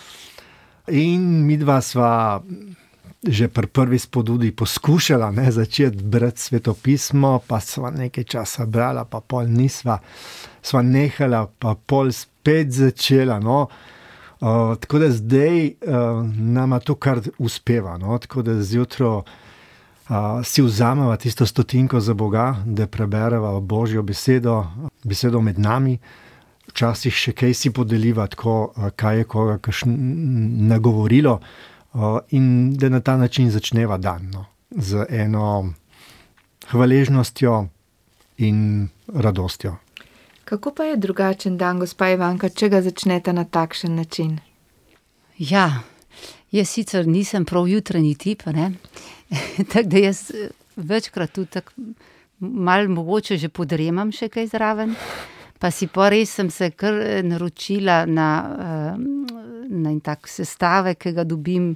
In midva sva že pri prvi spodbudi poskušala ne, začeti brati sveto pismo, pa sva nekaj časa brala, pa pol nisva, sva nehala, pa pol spet začela. No. Uh, tako da zdaj uh, nama to kar uspeva. No. Tako da zjutro Uh, si vzameva tisto stotinko za Boga, da prebereva Božjo besedo, besedo med nami, včasih še kaj si podeliva, tako, uh, kaj je koga kakšn nagovorilo, uh, in da na ta način začneva dan, no, z eno hvaležnostjo in radostjo. Kako pa je drugačen dan, gospa Ivanka, če ga začnete na takšen način? Ja, jaz sicer nisem prav jutranji tip, ne? Tako da jaz večkrat tudi tako malo mogoče že podremam še kaj zraven, pa si pa res sem se kar naročila na, na en tak sestavek, ki ga dobim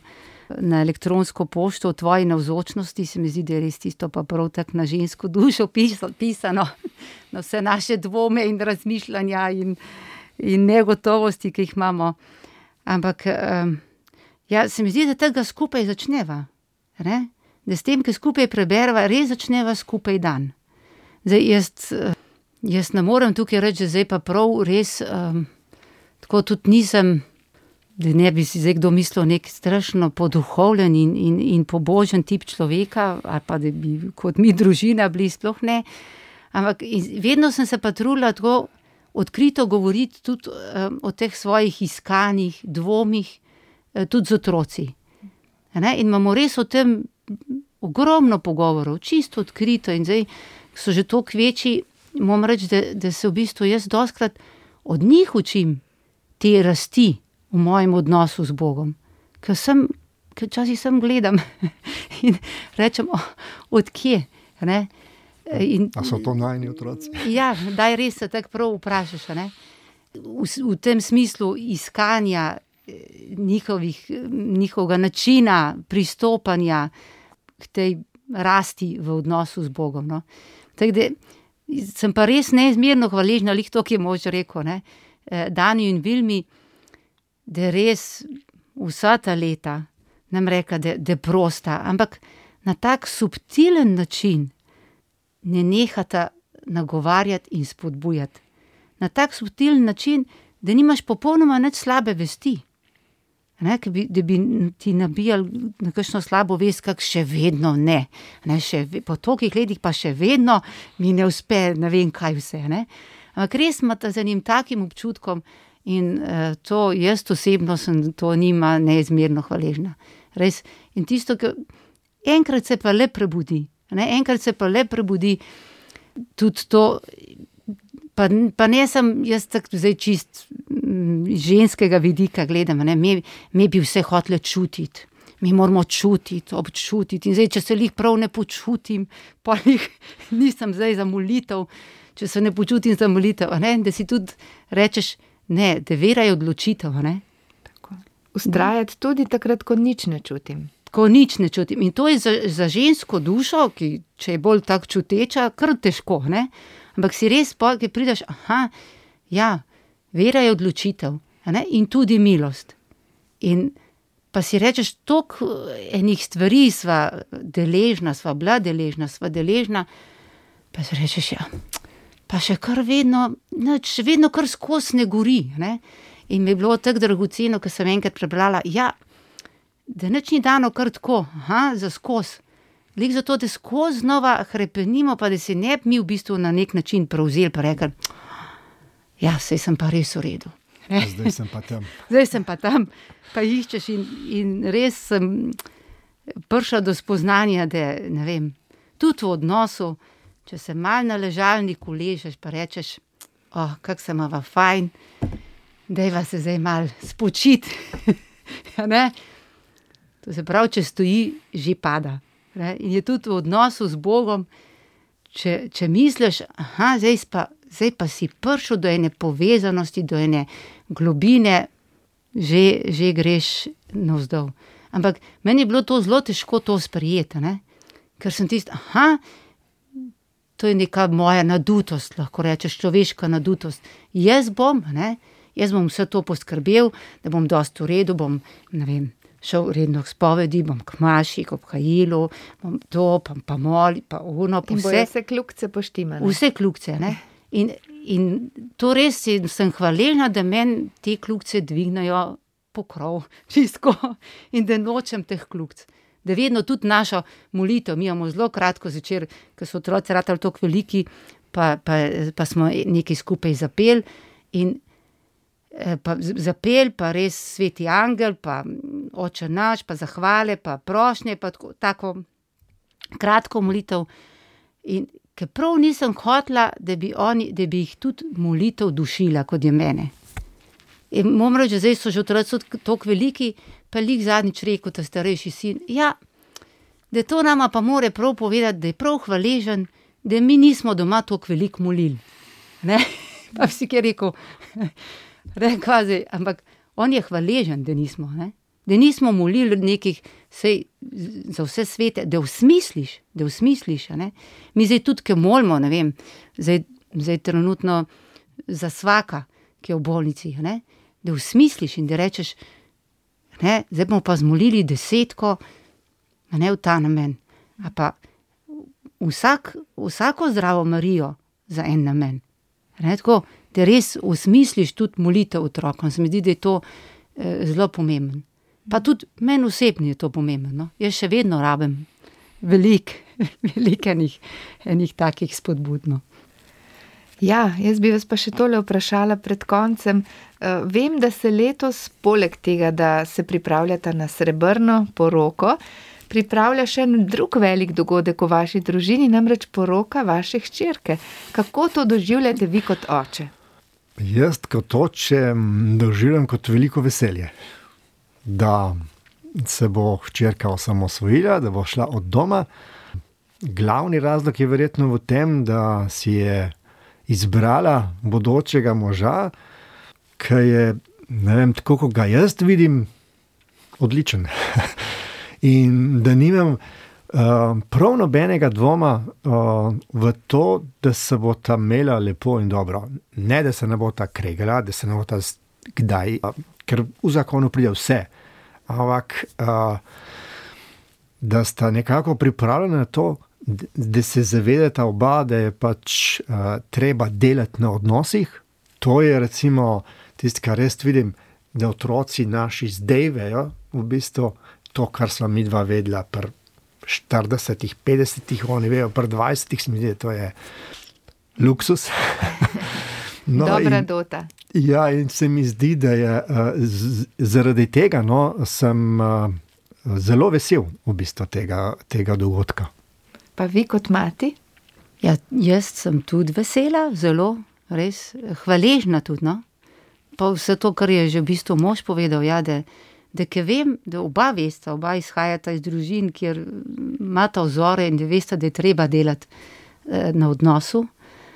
na elektronsko pošto v tvoji navzočnosti, se mi zdi, da je res tisto pa prav tako na žensko dušo pisano, na vse naše dvome in razmišljanja in, in negotovosti, ki jih imamo. Ampak um, ja, se mi zdi, da tega skupaj začneva. Ne? Da s tem, ki skupaj preberva, res začneva skupaj dan. Zdaj, jaz, jaz ne morem tukaj reči, da zdaj pa prav res, um, tako tudi nisem, da ne bi si zdaj kdo mislil nek strašno poduhovljen in, in, in pobožen tip človeka, ali pa da bi kot mi družina bili, sploh ne. Ampak vedno sem se pa trudila tako odkrito govoriti tudi um, o teh svojih iskanjih, dvomih, tudi z otroci. Ne? In imamo res o tem ogromno pogovorov, čisto odkrito in zdaj so že toliko večji, moram reči, da, da se v bistvu jaz dostikrat od njih učim te rasti v mojem odnosu z Bogom. Ker sem, ker včasih sem gledam in rečem, oh, od kje? Ne? In, a so to najni otroci? Ja, daj res se tako prav vprašaš, ne? V, v tem smislu iskanja njihovih, njihovega načina pristopanja k tej rasti v odnosu z Bogom. No? Tako da sem pa res neizmerno hvaležna, lih to, ki je mož rekel, ne? Daniju in Vilmi, da res vsa ta leta nam reka, da je prosta, ampak na tak subtilen način ne nehata nagovarjati in spodbujati. Na tak subtilen način, da nimaš popolnoma nič slabe vesti. Ne, bi, da bi ti nabijali na kakšno slabo vest, kak še vedno ne. ne še, po tolikih letih pa še vedno mi ne uspe, ne vem kaj vse. Ne. Ampak res imate z enim takim občutkom in uh, to jaz osebno sem to njima neizmerno hvaležna. Res. In tisto, ki enkrat se pa le prebudi, ne, enkrat se pa le prebudi tudi to, pa, pa ne sem jaz tako zdaj čist ženskega vidika gledam, ne, mi, mi bi vse hotele čutiti, mi moramo čutiti, občutiti in zdaj, če se lih prav ne počutim, pa lih nisem zdaj za molitev, če se ne počutim za molitev, ne, da si tudi rečeš, ne, da vera je odločitev, ne. Tako. Ustrajati tudi takrat, ko nič ne čutim. Ko nič ne čutim in to je za, za žensko dušo, ki če je bolj tak čuteča, kar težko, ne, ampak si res pa, ki prideš, aha, ja, vera je odločitev, ne? In tudi milost. In pa si rečeš, toliko enih stvari sva deležna, sva bila deležna, sva deležna, pa si rečeš, ja, pa še kar vedno, ne, še vedno kar skozi ne gori. Ne? In mi je bilo tako dragoceno, ko sem enkrat prebrala, ja, da nič ni dano kar tako, aha, za skozi. Lik zato, da skozi znova hrepenimo, pa da si ne bi mi v bistvu na nek način prevzeli, pa rekli, ja, sej sem pa res v redu. Ne? Zdaj sem pa tam. Zdaj sem pa tam, pa iščeš in, in res sem prišla do spoznanja, da, ne vem, tudi v odnosu, če se mal na ležalniku ležeš, pa rečeš, oh, kak se imava fajn, dajva se zdaj mal spočiti. Ja, ne? To se pravi, če stoji, že pada. Ne? In je tudi v odnosu z Bogom, če, če misliš, aha, zdaj pa Zdaj pa si prišel do ene povezanosti, do ene globine, že, že greš navzdol. Ampak meni je bilo to zelo težko to sprejeti, ne? Ker sem tisti, aha, to je neka moja nadutost, lahko rečeš, človeška nadutost. Jaz bom, ne, jaz bom vse to poskrbel, da bom dosti v redu, bom, ne vem, šel redno k spovedi, bom k maši, k obhajilu, bom to, pa, pa moli, pa ono, pa vse. In bojo vse kljukce poštimane. Vse kljukce, ne. In, in to res sem hvaležna, da meni te kljukce dvignajo pokrov, čisto, in da nočem teh kljukc. Da vedno tudi našo molitev, mi imamo zelo kratko zvečer, ker so otroci ratali toliko veliki, pa, pa, pa smo nekaj skupaj zapeli in pa zapel, pa res sveti angel, pa oče naš, pa zahvale, pa prošnje, pa tako, tako kratko molitev. In ker prav nisem hotela, da bi, oni, da bi jih tudi molitev dušila, kot je mene. In moram reči, zdaj so že otroci toliko veliki, pa lih zadnjič rekel, ta starejši sin, ja, da to nama pa more prav povedati, da je prav hvaležen, da mi nismo doma toliko veliko molili. Ne? Pa si kje rekel, ne, kvazi, ampak on je hvaležen, da nismo, ne? Da nismo molili nekih, sej, za vse svete, da usmisliš, da usmisliš, a ne. Mi zdaj tudi, ki molimo, ne vem, zdaj, zdaj trenutno za svaka, ki je v bolnici, a ne, da usmisliš in da rečeš, ne, zdaj bomo pa zmolili desetko, a ne v ta namen. A pa vsak, vsako zdravo Marijo za en namen. Ne, tako, da res usmisliš tudi molitev otrokom. Se mi zdi, da je to eh, zelo pomembno. Pa tudi meni osebno je to pomembno. No? Jaz še vedno rabim veliko, veliko enih, enih takih spodbudno. Ja, jaz bi vas pa še tole vprašala pred koncem. Uh, vem, da se letos, poleg tega, da se pripravljata na srebrno poroko, pripravlja še en drug velik dogodek v vaši družini, namreč poroka vaše hčerke. Kako to doživljate vi kot oče? Jaz kot oče doživljam kot veliko veselje, da se bo hčerka osamosvojila, da bo šla od doma. Glavni razlog je verjetno v tem, da si je izbrala bodočega moža, ki je, ne vem, tako kot ga jaz vidim, odličen. In da nimam uh, prav nobenega dvoma uh, v to, da se bo ta imela lepo in dobro. Ne, da se ne bo ta kregala, da se ne bo ta kdaj, uh, ker v zakonu pride vse. Ampak, uh, da sta nekako pripravljena na to, da se zavedata oba, da je pač uh, treba delati na odnosih. To je recimo tisto, kar res vidim, da otroci naši zdaj vejo, v bistvu to, kar sva mi dva vedela pri štiridesetih, petdesetih, oni vejo pri dvajsetih, se mi zdi, to je luksus. No, Dobra in, dota. Ja, in se mi zdi, da je uh, z, zaradi tega, no, sem uh, zelo vesel v bistvu tega, tega dogodka. Pa vi kot mati? Ja, jaz sem tudi vesela, zelo, res, hvaležna tudi, no. Pa vse to, kar je že v bistvu mož povedal, ja, da, da ke vem, da oba vesta, oba izhajata iz družin, kjer imata vzore in da vesta, da je treba delati eh, na odnosu,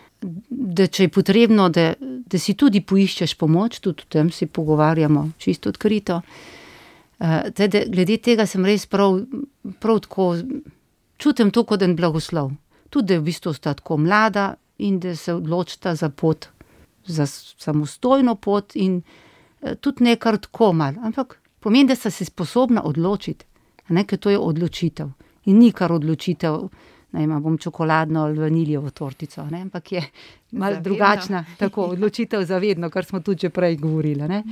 da če je potrebno, da, da si tudi poiščeš pomoč, tudi o tem si pogovarjamo čisto odkrito. Eh, teda, glede tega sem res prav, prav tako, čutim to kot en blagoslov. Tudi, da je v bistvu sta tako mlada in da se odločita za pot, za samostojno pot in eh, tudi ne kar tako mal. Ampak pomeni, da sta se sposobna odločiti, ne, ker to je odločitev. In ni kar odločitev, ne vem, bom čokoladno ali vaniljevo tortico, ne, ampak je malo drugačna, tako, odločitev zavedno, kar smo tudi že prej govorili, ne.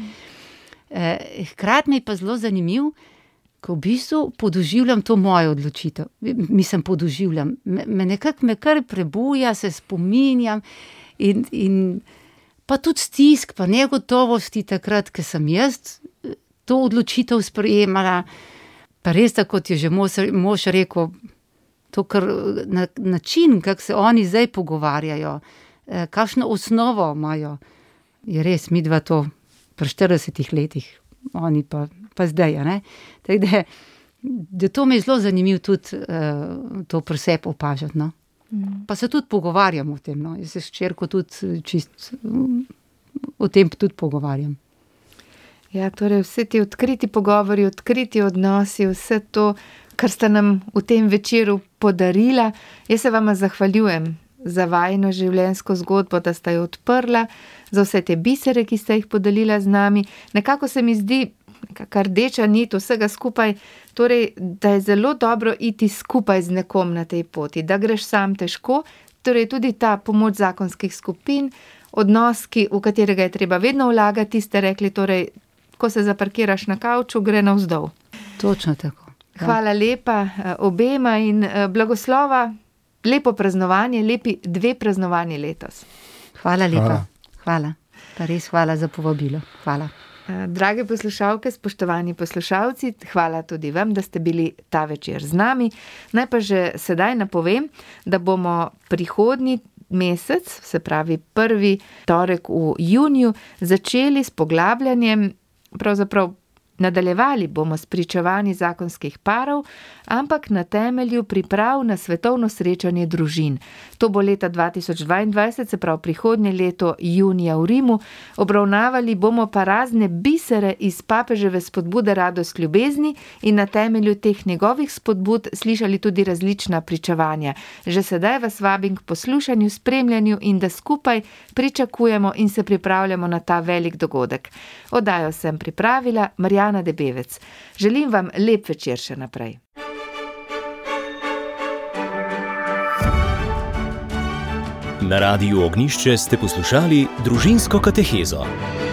Eh, hkrati mi je pa zelo zanimiv, ko v bistvu podoživljam to mojo odločitev. Mislim, podoživljam. Me, me nekako me kar prebuja, se spominjam in, in pa tudi stisk, pa negotovosti takrat, ko sem jaz to odločitev sprejemala. Pa res, da kot je že mož, mož rekel, to kar na, način, kako se oni zdaj pogovarjajo, eh, kakšno osnovo imajo, je res, mi dva to pri štiridesetih letih, oni pa pa zdaj, ne. Tako da, da to mi je zelo zanimivo tudi uh, to pri sebi opažati, no. Mm. Pa se tudi pogovarjamo o tem, no. Jaz se s hčerko tudi čist um, o tem tudi pogovarjam. Ja, torej vse ti odkriti pogovori, odkriti odnosi, vse to, kar sta nam v tem večeru podarila. Jaz se vama zahvaljujem za vajino življenjsko zgodbo, da sta jo odprla, za vse te bisere, ki sta jih podelila z nami. Nekako se mi zdi, kar rdeča nit vsega skupaj, torej, da je zelo dobro iti skupaj z nekom na tej poti, da greš sam težko, torej tudi ta pomoč zakonskih skupin, odnos, ki, v katerega je treba vedno vlagati, ste rekli, torej, ko se zaparkiraš na kavču, gre navzdol. Točno tako. Ja. Hvala lepa obema in blagoslova, lepo praznovanje, lepi dve praznovanje letos. Hvala lepa. Hvala. Hvala. Pa res hvala za povabilo. Hvala. Drage poslušalke, spoštovani poslušalci, hvala tudi vam, da ste bili ta večer z nami. Naj pa že sedaj napovem, da bomo prihodnji mesec, se pravi prvi torek v juniju, začeli s poglabljanjem pravzaprav Nadaljevali bomo s pričevanji zakonskih parov, ampak na temelju priprav na svetovno srečanje družin. To bo leta dva tisoč dvaindvajset, se pravi prihodnje leto junija v Rimu. Obravnavali bomo pa razne bisere iz papeževe spodbude Radost ljubezni in na temelju teh njegovih spodbud slišali tudi različna pričevanja. Že sedaj vas vabim k poslušanju, spremljanju in da skupaj pričakujemo in se pripravljamo na ta velik dogodek. Oddajo sem pripravila Marjana Debevec. Želim vam lep večer še naprej. Na Radiu Ognjišče ste poslušali Družinsko katehezo.